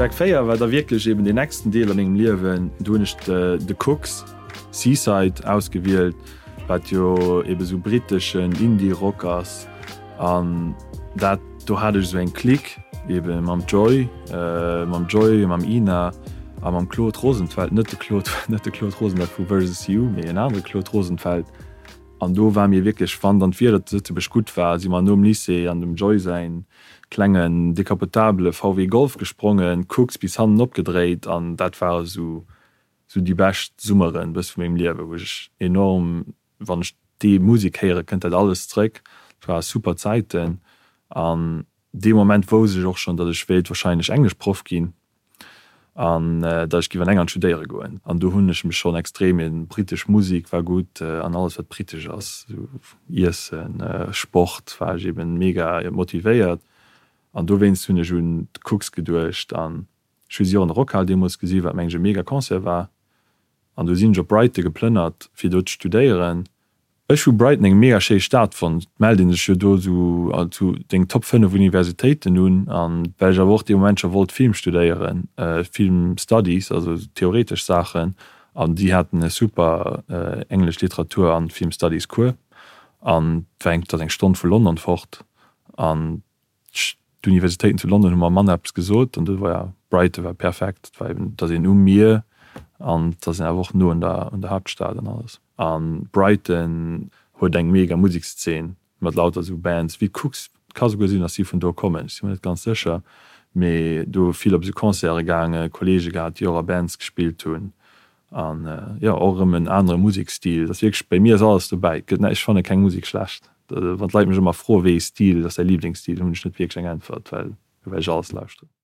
Track 4 war da wirklich eben den nächsten Deel an engem Liewen du nicht The Cooks Seaside ausgewählt, wat jo eben so britischen Indie-Rockers an dat du hatte ich so ein Klick eben mam Joy, mam Ina, am Claude Rosenfeld net Claude Rosenfeld vu versus You, méi en andere Claude Rosenfeld. An do war mir wirklich spannend an fir dat bech gut war, si man nom Lise an dem Joy sein klengen dekapotable VW Golf gesprungen, Cooks bis handen opgedreht an dat war so die best Summeren bis vu mém Liewe, woch enorm wann die Musik here kënnt dat alles dreck, war super Zeiten an dem Moment wo sech auch schon, dat ich Welt wahrscheinlich Englisch Prof gin an dat ich giwer enger studéiere goen. An du hunnech mich schon extrem in britisch Musik war gut an alles wat britisch ass Issen, Sport war ich eben mega motivéiert. An du wennst hunne hun Cooks gedurcht an Fusion Rockhall Demos gesi, wat mengge mega Konzer war. An du sinn jo Breite geplënnert fir dort studéieren. Ech vu Brighton eng mega sche Staat von meldin sech do zu den Top 5 Universitäten nun an welcher wo die Menscher wollt Film studieren, Film Studies, also theoretisch Sachen an die hatten super englisch Literatur an Film Studies Kur an fängt dat eng Stunde vu London fort an die Universitäten zu London Mann Apps gesot und war ja Brighton war perfekt, weil da sind mir an da sind einfach nur in der Hauptstadt und alles. An Brighton huet eng mega Musikszen mat lauter so Bands wie Cooks kasinn as sie vun do kommen. Ich net ganz sicher, méi du viel op se Konzere gange, Kollege hat Jorer Bands gespielt hunn an orem en andere Musikstil. Das wirklich bei mir ist alles dabei. Ich fan kein Musik schlecht. Wat leit mich immer froh, wie Stil, das der Lieblingsstil hun net wirklich eng einfach, weil ich alles lauschte.